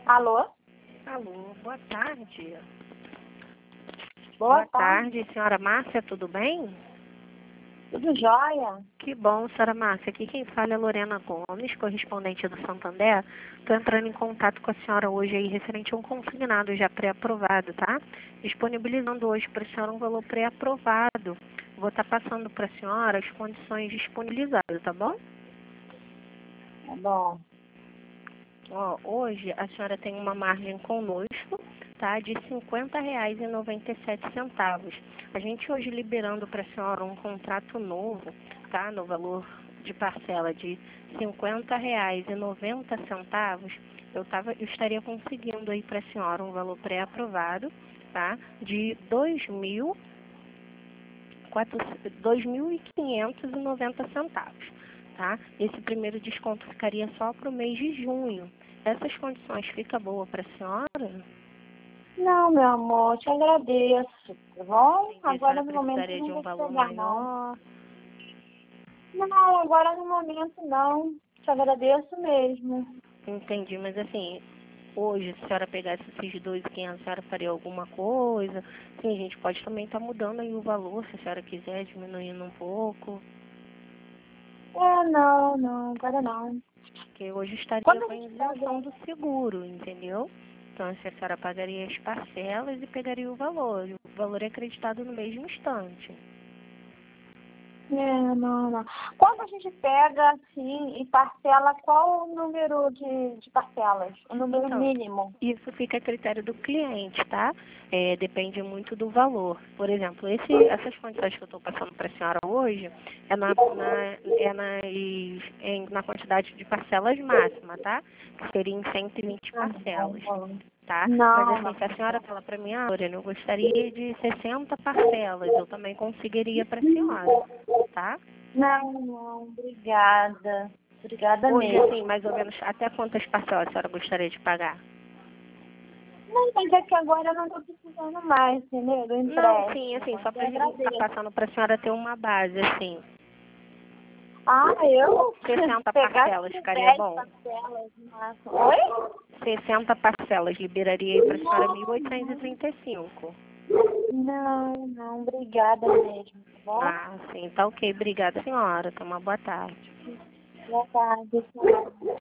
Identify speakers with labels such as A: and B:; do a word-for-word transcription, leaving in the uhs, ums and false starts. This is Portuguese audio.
A: Alô?
B: Alô, boa tarde.
A: Boa,
B: Boa
A: tarde.
B: tarde, senhora Márcia, tudo bem?
A: Tudo jóia?
B: Que bom, senhora Márcia. Aqui quem fala é Lorena Gomes, correspondente do Santander. Estou entrando em contato com a senhora hoje aí, referente a um consignado já pré-aprovado, tá? Disponibilizando hoje para a senhora um valor pré-aprovado. Vou estar passando para a senhora as condições disponibilizadas, tá bom?
A: Tá bom.
B: Ó, hoje a senhora tem uma margem conosco, tá, de cinquenta reais e noventa e sete centavos. A gente hoje liberando para a senhora um contrato novo, tá, no valor de parcela de cinquenta reais e noventa centavos, eu, tava, eu estaria conseguindo aí para a senhora um valor pré-aprovado, tá, de dois mil e quinhentos e noventa centavos. Tá?Esse primeiro desconto ficaria só para o mês de junho. Essas condições ficam boas para a senhora?
A: Não, meu amor, te agradeço, tá bom?
B: A
A: Agora
B: senhora
A: no momento
B: precisaria
A: não
B: de um
A: vou
B: valor
A: pegar, não.
B: maior?
A: Não, agora no momento não. Te agradeço mesmo.
B: Entendi, mas assim, hoje, se a senhora pegasse esses dois mil e quinhentos, a senhora faria alguma coisa? Sim, a gente pode também estar mudando aí o valor, se a senhora quiser, diminuindo um pouco.
A: É, não, não, agora não.
B: Porque hoje estaria
A: Quando a
B: com a
A: gente
B: isenção
A: pega...
B: do seguro, entendeu? Então, assim, a senhora pagaria as parcelas e pegaria o valor. E o valor é acreditado no mesmo instante.
A: É, não, não. Quando a gente pega, assim, e parcela, qual o número de, de parcelas? O número
B: Então,
A: mínimo?
B: isso fica a critério do cliente, tá? É, depende muito do valor. Por exemplo, esse, essas condições que eu estou passando para a senhora hoje é, na, na, é nas, em, na quantidade de parcelas máxima, tá? Que seria em cento e vinte
A: Ah,
B: parcelas,
A: não,
B: tá? Mas
A: não,
B: assim,
A: não.
B: se a senhora fala para mim, ah, Lorena, eu gostaria de sessenta parcelas, eu também conseguiria para a senhora, tá?
A: Não, não, obrigada. Obrigada
B: Hoje,
A: mesmo.
B: assim, mais ou menos, até quantas parcelas a senhora gostaria de pagar?
A: Não, mas é que agora eu não estou precisando mais, entendeu? Do
B: Não, sim,
A: empréstimo.
B: assim, só
A: Mas eu
B: pra gente estar
A: agradeço.
B: passando pra senhora ter uma base, assim.
A: Ah, eu
B: sessenta
A: pegar
B: parcelas
A: tipo
B: ficaria
A: dez
B: bom?
A: parcelas no máximo. Oi?
B: sessenta parcelas, liberaria aí pra senhora
A: Não,
B: mil oitocentos e trinta e cinco.
A: não, não, obrigada mesmo, tá bom?
B: Ah, sim, tá ok. Obrigada, senhora. Tenha uma boa tarde.
A: Boa tarde, senhora.